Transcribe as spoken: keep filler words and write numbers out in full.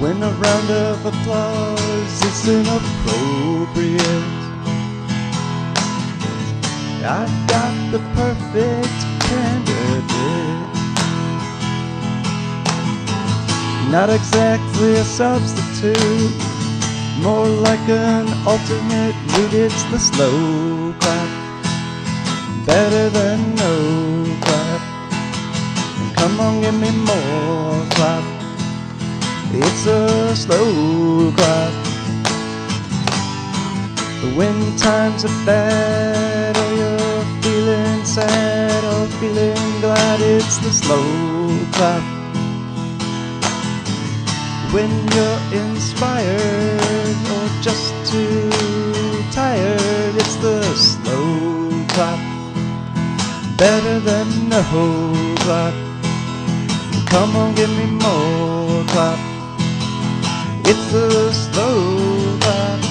when a round of applause is inappropriate. I've got the perfect candidate, not exactly a substitute, more like an alternate route. It's the slow clap, better than no clap. And come on, give me more clap. It's a slow clap. When times are bad, or you're feeling sad or feeling glad, it's the slow clap. When you're inspired or just too tired, it's the slow clap, better than no clap. Come on, give me more clap. It's the slow clap.